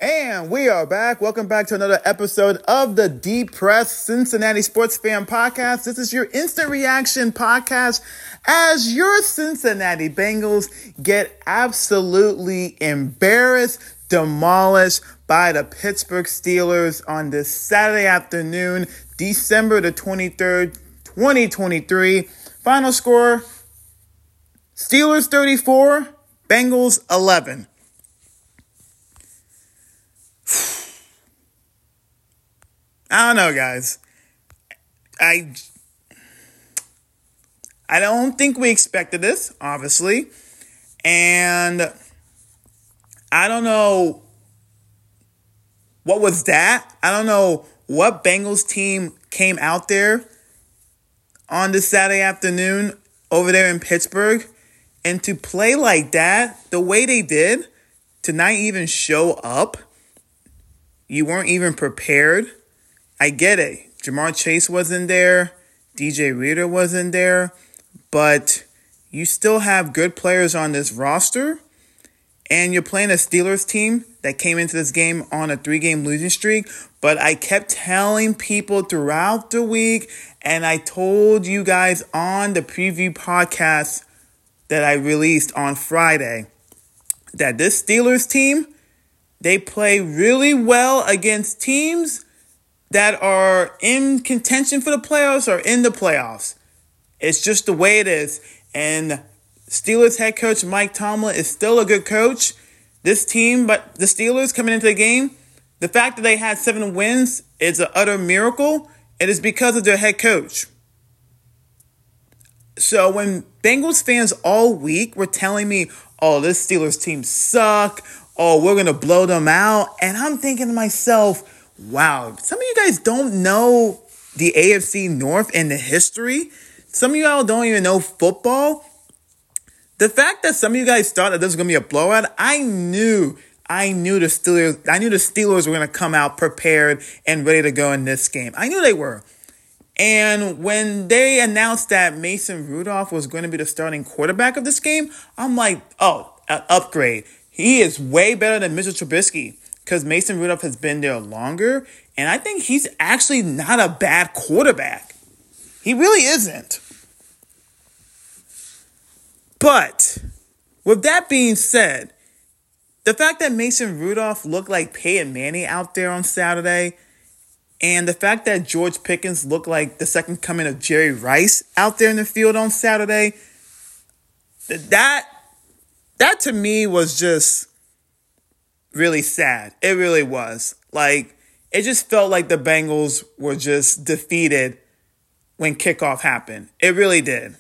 And we are back. Welcome back to another episode of the Depressed Cincinnati Sports Fan Podcast. This is your instant reaction podcast as your Cincinnati Bengals get absolutely embarrassed, demolished by the Pittsburgh Steelers on this Saturday afternoon, December the 23rd, 2023. Final score, Steelers 34, Bengals 11. I don't know, guys. I don't think we expected this, obviously. And I don't know what was that. I don't know what Bengals team came out there on this Saturday afternoon over there in Pittsburgh. And to play like that, the way they did, to not even show up, you weren't even prepared. I get it. Jamar Chase wasn't there. DJ Reader wasn't there. But you still have good players on this roster. And you're playing a Steelers team that came into this game on a 3-game losing streak. But I kept telling people throughout the week, and I told you guys on the preview podcast that I released on Friday, that this Steelers team, they play really well against teams that are in contention for the playoffs or in the playoffs. It's just the way it is. And Steelers head coach Mike Tomlin is still a good coach. This team, but the Steelers coming into the game, the fact that they had 7 wins is an utter miracle. It is because of their head coach. So when Bengals fans all week were telling me, oh, this Steelers team suck. Oh, we're going to blow them out. And I'm thinking to myself, wow, some of you guys don't know the AFC North and the history. Some of y'all don't even know football. The fact that some of you guys thought that this was going to be a blowout, I knew the Steelers were going to come out prepared and ready to go in this game. I knew they were. And when they announced that Mason Rudolph was going to be the starting quarterback of this game, I'm like, oh, an upgrade. He is way better than Mitchell Trubisky, because Mason Rudolph has been there longer, and I think he's actually not a bad quarterback. He really isn't. But with that being said, the fact that Mason Rudolph looked like Peyton Manning out there on Saturday, and the fact that George Pickens looked like the second coming of Jerry Rice out there in the field on Saturday, that to me was just really sad. It really was. Like, it just felt like the Bengals were just defeated when kickoff happened. It really did.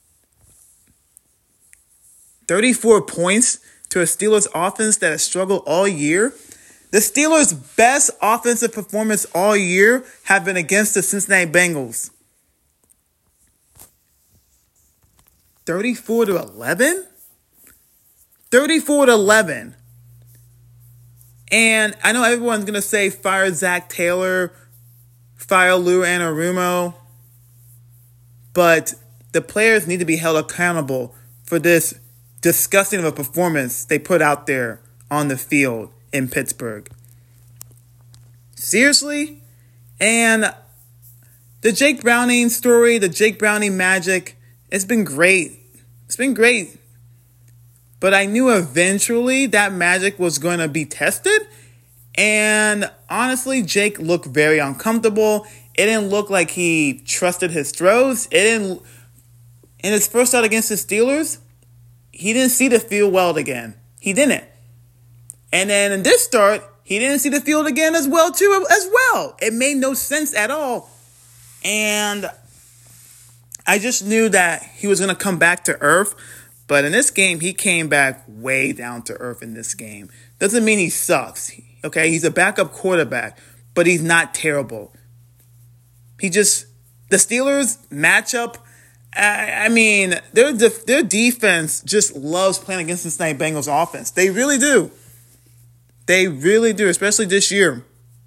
34 points to a Steelers offense that has struggled all year. The Steelers' best offensive performance all year have been against the Cincinnati Bengals. 34-11? 34-11. And I know everyone's going to say fire Zach Taylor, fire Lou Anarumo, but the players need to be held accountable for this disgusting of a performance they put out there on the field in Pittsburgh. Seriously? And the Jake Browning story, the Jake Browning magic, it's been great. It's been great. But I knew eventually that magic was going to be tested. And honestly, Jake looked very uncomfortable. It didn't look like he trusted his throws. In his first start against the Steelers, he didn't see the field well again. He didn't. And then in this start, he didn't see the field again as well. It made no sense at all. And I just knew that he was going to come back to earth. But in this game, he came back way down to earth in this game. Doesn't mean he sucks. Okay, he's a backup quarterback, but he's not terrible. The Steelers matchup, I mean, their defense just loves playing against the Cincinnati Bengals offense. They really do. They really do, especially this year.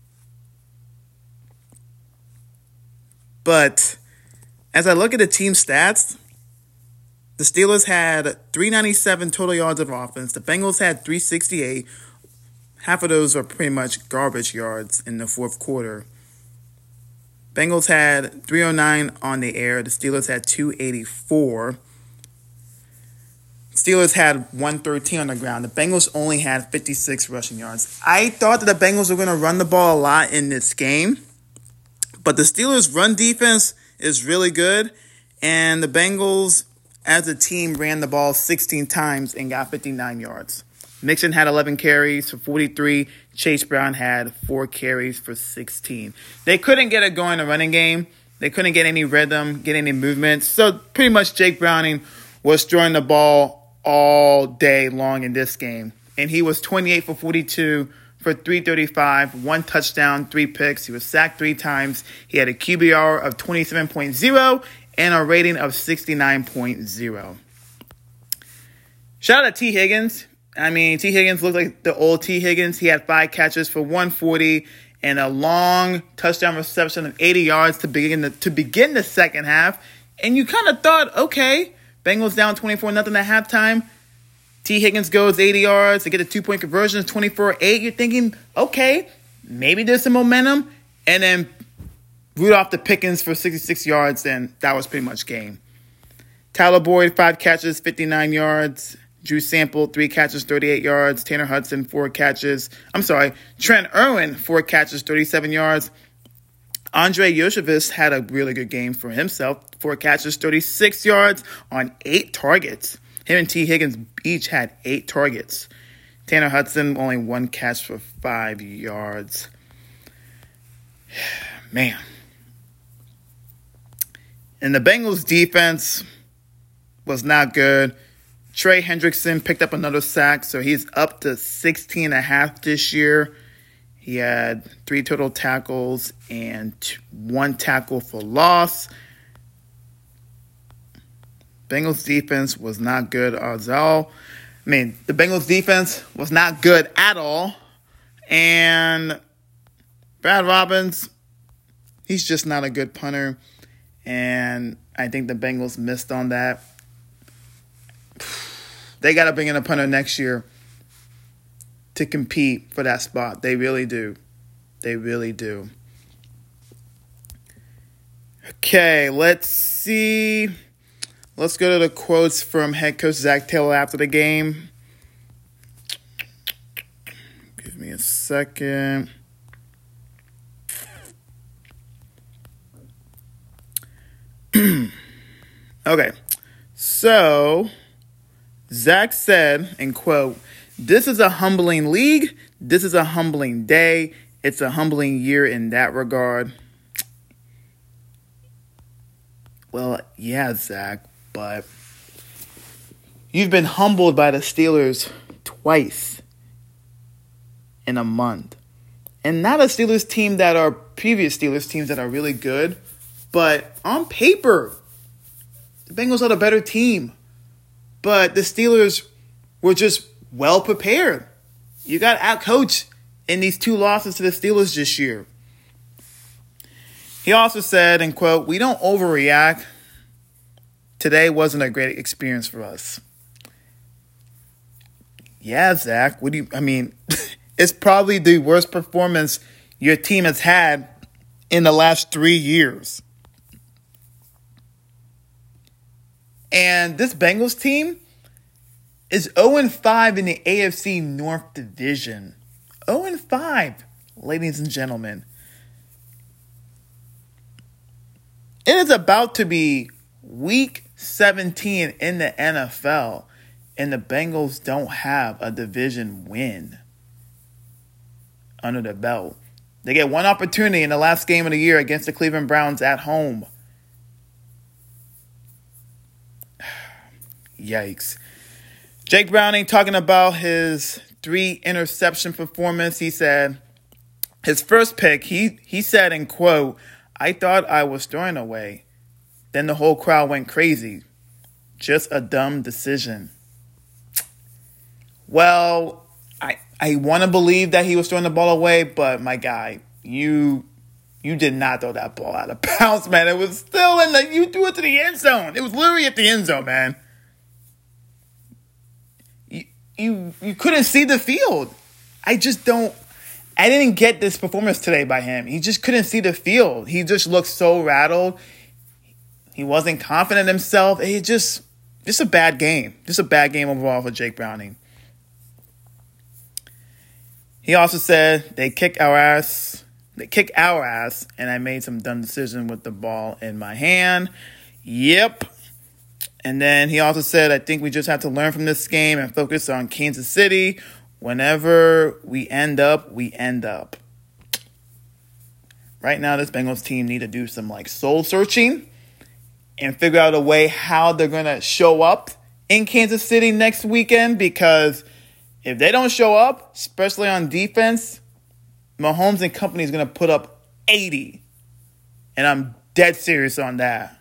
But as I look at the team stats, the Steelers had 397 total yards of offense. The Bengals had 368. half of those are pretty much garbage yards in the fourth quarter. Bengals had 309 on the air. The Steelers had 284. Steelers had 113 on the ground. The Bengals only had 56 rushing yards. I thought that the Bengals were going to run the ball a lot in this game, but the Steelers' run defense is really good, and the Bengals, as a team, ran the ball 16 times and got 59 yards. Mixon had 11 carries for 43. Chase Brown had 4 carries for 16. They couldn't get it going in the running game. They couldn't get any rhythm, get any movement. So pretty much Jake Browning was throwing the ball all day long in this game. And he was 28 for 42 for 335, 1 touchdown, 3 picks. He was sacked 3 times. He had a QBR of 27.0 and a rating of 69.0. Shout out to T. Higgins. I mean, T. Higgins looked like the old T. Higgins. He had 5 catches for 140 and a long touchdown reception of 80 yards to begin the second half. And you kind of thought, okay, Bengals down 24-0 at halftime. T. Higgins goes 80 yards to get a 2-point conversion, 24-8. You're thinking, okay, maybe there's some momentum. And then Rudolph to Pickens for 66 yards, and that was pretty much game. Tyler Boyd, 5 catches, 59 yards. Drew Sample, 3 catches, 38 yards. Tanner Hudson, 4 catches. Trent Irwin, 4 catches, 37 yards. Andre Yoshevich had a really good game for himself. 4 catches, 36 yards on 8 targets. Him and T. Higgins each had 8 targets. Tanner Hudson, only 1 catch for 5 yards. Man. And the Bengals defense was not good. Trey Hendrickson picked up another sack, so he's up to 16.5 this year. He had 3 total tackles and 1 tackle for loss. Bengals defense was not good at all. The Bengals defense was not good at all. And Brad Robbins, he's just not a good punter. And I think the Bengals missed on that. They got to bring in a punter next year to compete for that spot. They really do. They really do. Okay, let's see. Let's go to the quotes from head coach Zach Taylor after the game. Give me a second. Okay, so Zach said, and quote, "This is a humbling league. This is a humbling day. It's a humbling year in that regard." Well, yeah, Zach, but you've been humbled by the Steelers twice in a month. And not a Steelers team that are previous Steelers teams that are really good, but on paper, the Bengals are the better team. But the Steelers were just well prepared. You got out-coached in these 2 losses to the Steelers this year. He also said, and quote, "We don't overreact. Today wasn't a great experience for us." Yeah, Zach, it's probably the worst performance your team has had in the last 3 years. And this Bengals team is 0-5 in the AFC North Division. 0-5, ladies and gentlemen. It is about to be week 17 in the NFL, and the Bengals don't have a division win under the belt. They get one opportunity in the last game of the year against the Cleveland Browns at home. Yikes. Jake Browning talking about his 3 interception performance. He said his first pick, he said, in quote, "I thought I was throwing away. Then the whole crowd went crazy. Just a dumb decision." Well, I want to believe that he was throwing the ball away, but my guy, you did not throw that ball out of bounds, man. It was still you threw it to the end zone. It was literally at the end zone, man. You couldn't see the field. I didn't get this performance today by him. He just couldn't see the field. He just looked so rattled. He wasn't confident in himself. He just a bad game. Just a bad game overall for Jake Browning. He also said they kick our ass, and I made some dumb decision with the ball in my hand. Yep. And then he also said, I think we just have to learn from this game and focus on Kansas City. Whenever we end up, we end up. Right now, this Bengals team need to do some soul searching and figure out a way how they're going to show up in Kansas City next weekend, because if they don't show up, especially on defense, Mahomes and company is going to put up 80. And I'm dead serious on that.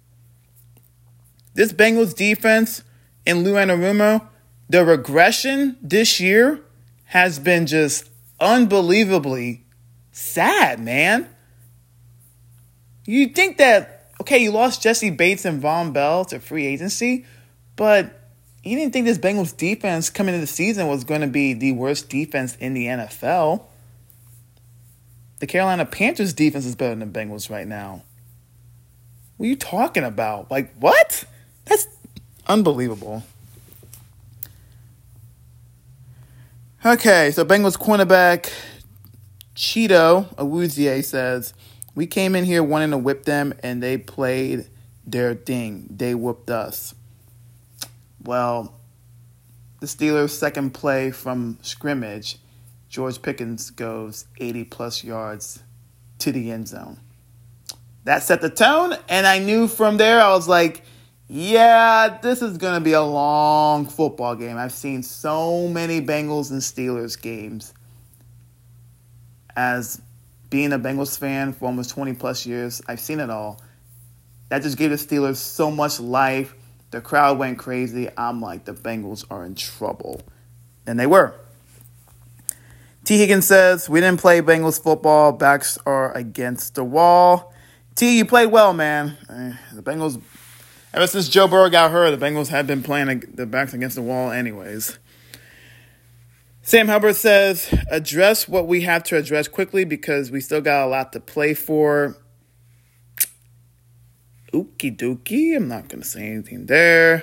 This Bengals defense in Lou Anarumo, the regression this year has been just unbelievably sad, man. You think that, okay, you lost Jesse Bates and Von Bell to free agency, but you didn't think this Bengals defense coming into the season was going to be the worst defense in the NFL. The Carolina Panthers defense is better than the Bengals right now. What are you talking about? What? That's unbelievable. Okay, so Bengals cornerback Cheeto Awuzie says, we came in here wanting to whip them, and they played their thing. They whooped us. Well, the Steelers' second play from scrimmage, George Pickens goes 80-plus yards to the end zone. That set the tone, and I knew from there, I was like, yeah, this is going to be a long football game. I've seen so many Bengals and Steelers games. As being a Bengals fan for almost 20-plus years, I've seen it all. That just gave the Steelers so much life. The crowd went crazy. I'm like, the Bengals are in trouble. And they were. T. Higgins says, we didn't play Bengals football. Backs are against the wall. T, you played well, man. The Bengals, ever since Joe Burrow got hurt, the Bengals had been playing the backs against the wall anyways. Sam Hubbard says, address what we have to address quickly because we still got a lot to play for. Okie dokie. I'm not going to say anything there.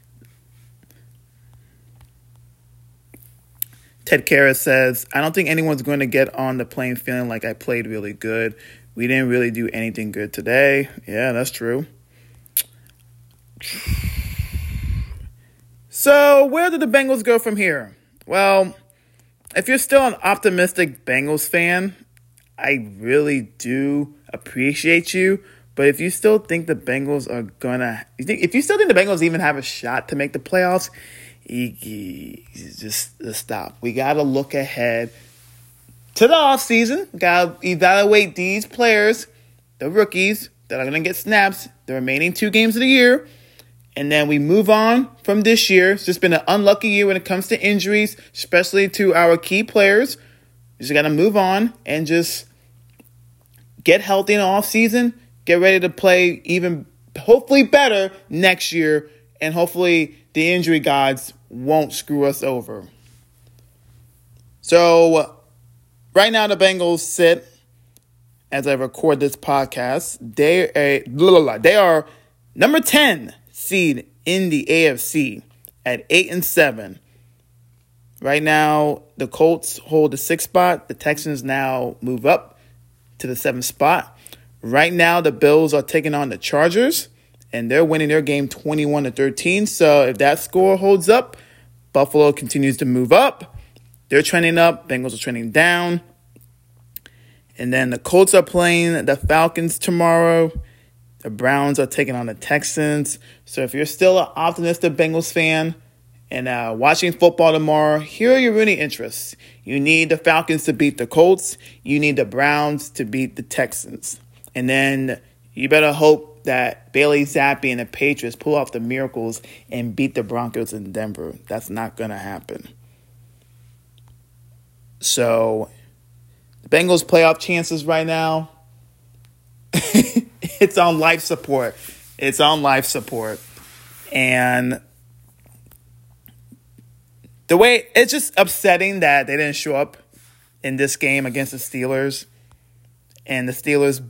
Ted Karras says, I don't think anyone's going to get on the plane feeling like I played really good. We didn't really do anything good today. Yeah, that's true. So where did the Bengals go from here? Well, if you're still an optimistic Bengals fan, I really do appreciate you. But if you still think the Bengals are if you still think the Bengals even have a shot to make the playoffs, just stop. We got to look ahead to the offseason. Got to evaluate these players, the rookies that are going to get snaps the remaining 2 games of the year. And then we move on from this year. It's just been an unlucky year when it comes to injuries, especially to our key players. We just got to move on and just get healthy in the offseason. Get ready to play even, hopefully, better next year. And hopefully the injury gods won't screw us over. So right now the Bengals sit, as I record this podcast, they are number 10 seed in the AFC at 8-7. Right now, the Colts hold the 6th spot. The Texans now move up to the 7th spot. Right now, the Bills are taking on the Chargers, and they're winning their game 21-13. So if that score holds up, Buffalo continues to move up. They're trending up. Bengals are trending down. And then the Colts are playing the Falcons tomorrow. The Browns are taking on the Texans. So if you're still an optimistic Bengals fan and watching football tomorrow, here are your running interests. You need the Falcons to beat the Colts. You need the Browns to beat the Texans. And then you better hope that Bailey Zappi and the Patriots pull off the miracles and beat the Broncos in Denver. That's not going to happen. So the Bengals' playoff chances right now, it's on life support. It's on life support. And the way it's just upsetting that they didn't show up in this game against the Steelers, and the Steelers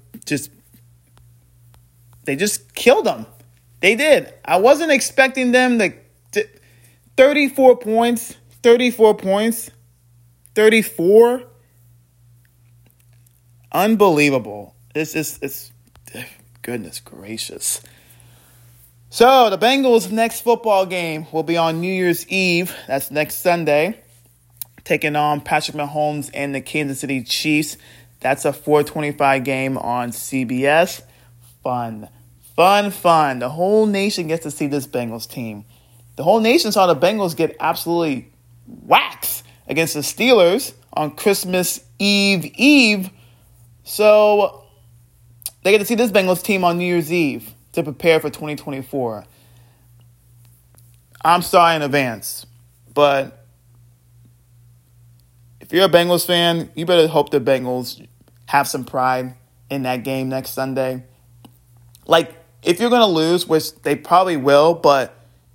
they just killed them. They did. I wasn't expecting them to 34 points, 34. Unbelievable. It's goodness gracious. So the Bengals' next football game will be on New Year's Eve. That's next Sunday, taking on Patrick Mahomes and the Kansas City Chiefs. That's a 4:25 game on CBS. Fun. The whole nation gets to see this Bengals team. The whole nation saw the Bengals get absolutely waxed against the Steelers on Christmas Eve. So they get to see this Bengals team on New Year's Eve to prepare for 2024. I'm sorry in advance, but if you're a Bengals fan, you better hope the Bengals have some pride in that game next Sunday. Like, if you're going to lose, which they probably will, but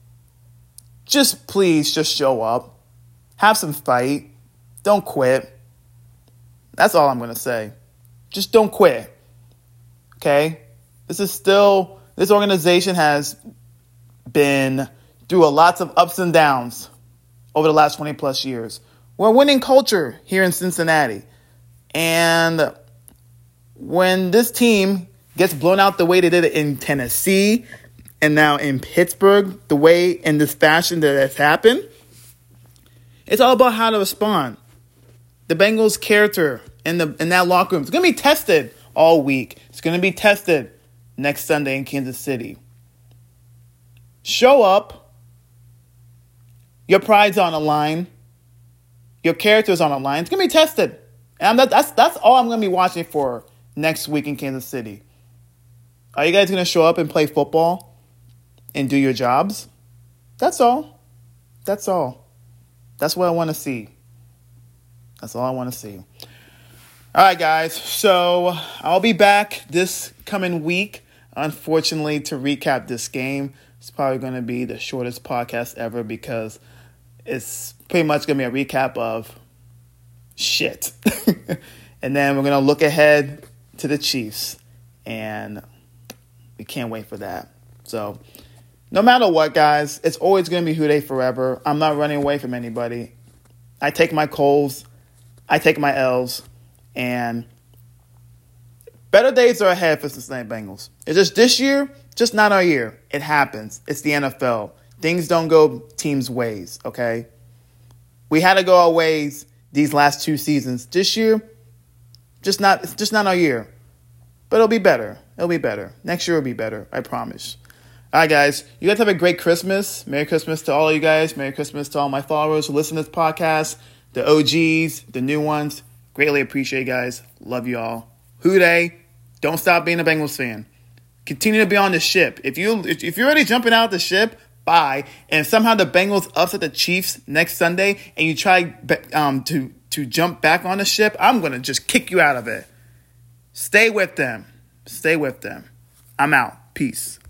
please show up. Have some fight. Don't quit. That's all I'm going to say. Just don't quit. Okay? This organization has been through lots of ups and downs over the last 20 plus years. We're a winning culture here in Cincinnati. And when this team gets blown out the way they did it in Tennessee and now in Pittsburgh, the way in this fashion that has happened, it's all about how to respond. The Bengals' character in that locker room is going to be tested all week. It's going to be tested next Sunday in Kansas City. Show up. Your pride's on the line. Your character's on the line. It's going to be tested. And that's all I'm going to be watching for next week in Kansas City. Are you guys going to show up and play football and do your jobs? That's all. That's what I want to see. That's all I want to see. All right, guys. So I'll be back this coming week, unfortunately, to recap this game. It's probably going to be the shortest podcast ever because it's pretty much going to be a recap of shit. And then we're going to look ahead to the Chiefs. And we can't wait for that. So no matter what, guys, it's always going to be Who Dey forever. I'm not running away from anybody. I take my Coles. I take my L's. And better days are ahead for Cincinnati Bengals. It's just this year, just not our year. It happens. It's the NFL. Things don't go teams' ways, okay? We had to go our ways these last 2 seasons. This year, it's just not our year. But it'll be better. Next year will be better. I promise. All right, guys. You guys have a great Christmas. Merry Christmas to all of you guys. Merry Christmas to all my followers who listen to this podcast. The OGs, the new ones. Greatly appreciate you guys. Love you all. Who Dey. Don't stop being a Bengals fan. Continue to be on the ship. If you're already jumping out the ship, bye. And somehow the Bengals upset the Chiefs next Sunday and you try to jump back on the ship, I'm going to just kick you out of it. Stay with them. I'm out. Peace.